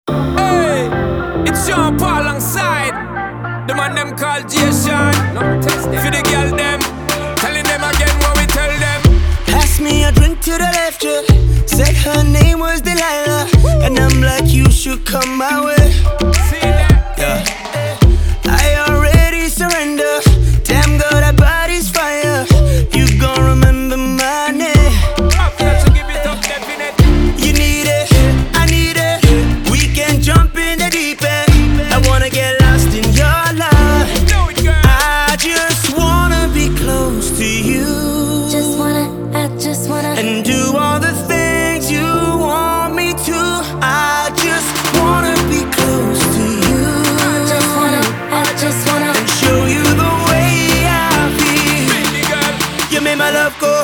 Hey, it's Sean Paul alongside the man them called Jason. For the girl them, telling them again what we tell them. Pass me a drink to the left, yeah. Said her name was Delilah, and I'm like, you should come my way. See that? Yeah. I already surrender. Damn girl, that body's fire. You gon' remember my name. After to give it up, definite. You need it, I need it. We can jump in the deep end. I wanna get lost in your love. Know it, girl. I just wanna be close to you. I just wanna And do all the things you want me to. I just wanna be close to you. I just wanna And show you the way I feel. Baby girl, You made my love go.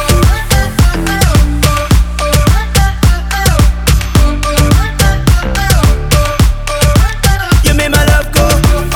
You made my love go.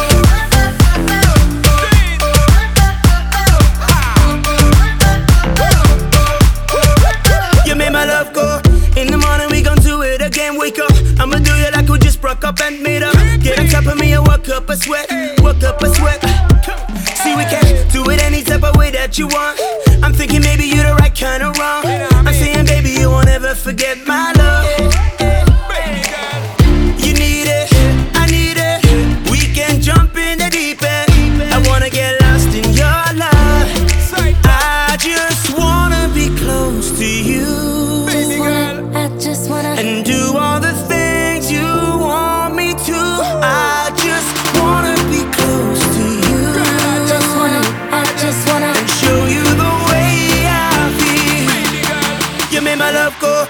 You made my love go. In the morning we gon' do it again. Wake up, I'ma do you like we just broke up and made up. Get on top of me and work up a sweat. Work up a sweat. See, we can do it any type of way that you want. I'm thinking maybe you're the right kind of wrong. I'm saying, baby, you won't ever forget my love. baby girl. You need it, I need it. We can jump in the deep end. I wanna get lost in your love. Sight, I just wanna be close to you. baby girl. I just wanna And do all the things you want me to. I just wanna be close to you. I just wanna And show you the way I feel. Baby girl, You made my love go.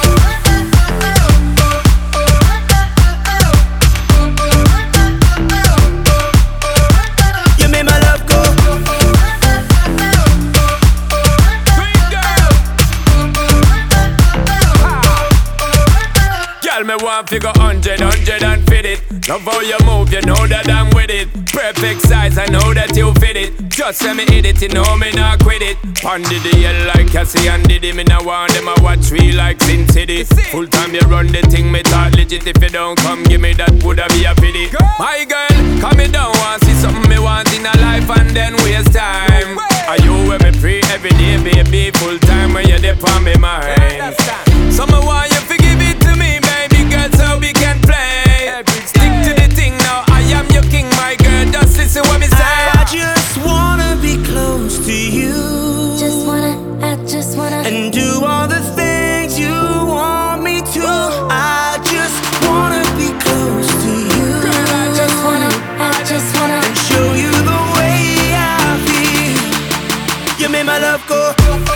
You made my love go. green girl. Girl, me want figure 100 and fit it. Love how you move, you know that I'm with it. Perfect size, I know that you fit it. Just let me hit it, you know me not quit it. Pondy the hell like Cassie and Diddy. Me now want them a watch me like Sin City. Full time you run the thing, me talk legit. If you don't come, give me that, woulda be a pity. My girl, come me down, want see something me want in a life and then waste time. Are you with me free every day, baby? Full time when you're there on me mind. So me want you forgive it to me, baby girl, so we can play. Stick to the thing now, I am your king, my girl. Just listen what me say. I just wanna be close to you. I just wanna And do all the things you want me to. I just wanna be close to you. I just wanna And show you the way I feel. You made my love go.